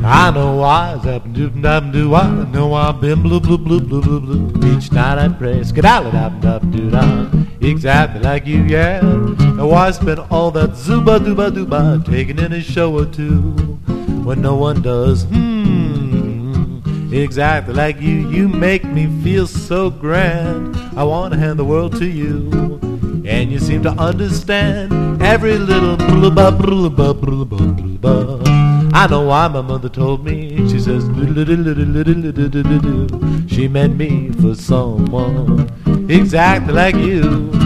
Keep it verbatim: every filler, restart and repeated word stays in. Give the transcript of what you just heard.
I know I zap doo dap doo. I know I've been blue blue blue blue blue blue. Each night I pray, skedaddle dap dap doo da, exactly like you, yeah. Now why spend all that zuba dooba dooba taking in a show or two when no one does? Hmm, exactly like you. You make me feel so grand. I want to hand the world to you, and you seem to understand every little blah blah blah blah blah blah. I know why my mother told me. She says she meant me for someone exactly like you.